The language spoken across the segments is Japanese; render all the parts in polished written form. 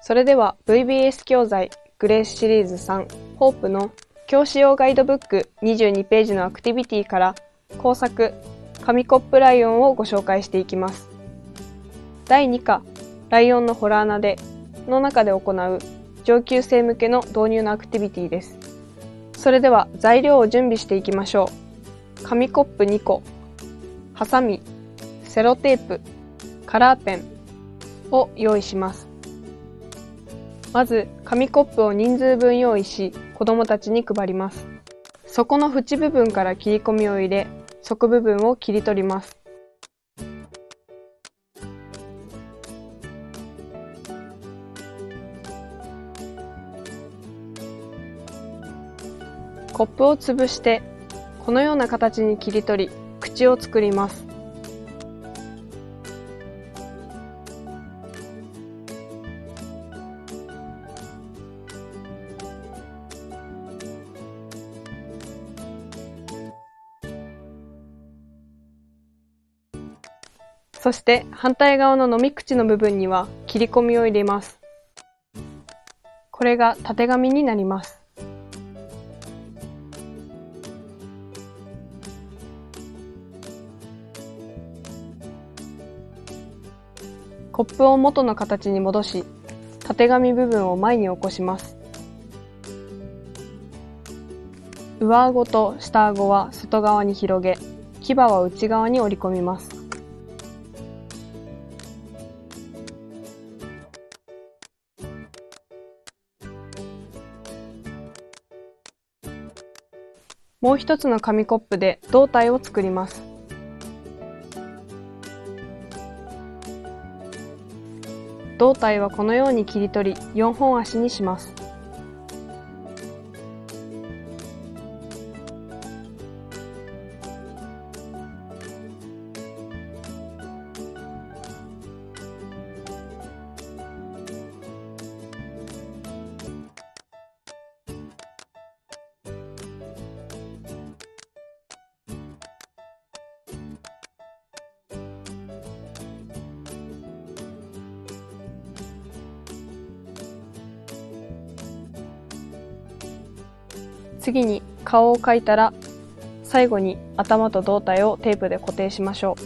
それでは VBS 教材グレースシリーズ3ホープの教師用ガイドブック22ページのアクティビティから工作紙コップライオンをご紹介していきます。第2課ライオンのホラー穴での中で行う上級生向けの導入のアクティビティです。それでは材料を準備していきましょう。紙コップ2個、ハサミ、セロテープ、カラーペンを用意します。まず紙コップを人数分用意し、子どもたちに配ります。底の縁部分から切り込みを入れ、底部分を切り取ります。コップを潰して、このような形に切り取り、口を作ります。そして反対側の飲み口の部分には切り込みを入れます。これがたてがみになります。コップを元の形に戻し、たてがみ部分を前に起こします。上顎と下顎は外側に広げ、牙は内側に折り込みます。もう一つの紙コップで胴体を作ります。胴体はこのように切り取り4本足にします。次に顔を描いたら、最後に頭と胴体をテープで固定しましょう。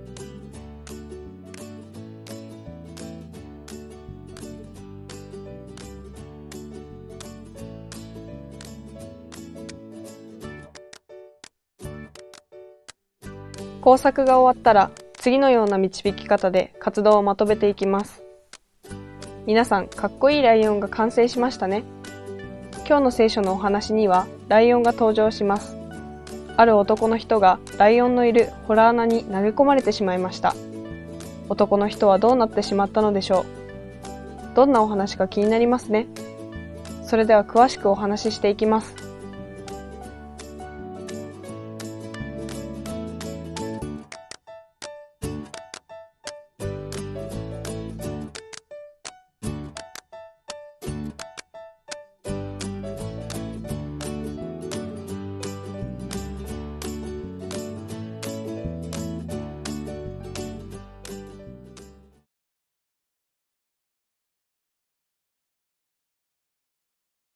工作が終わったら、次のような導き方で活動をまとめていきます。皆さん、かっこいいライオンが完成しましたね。今日の聖書のお話にはライオンが登場します。ある男の人がライオンのいるホラー穴に投げ込まれてしまいました。男の人はどうなってしまったのでしょう。どんなお話か気になりますね。それでは詳しくお話ししていきます。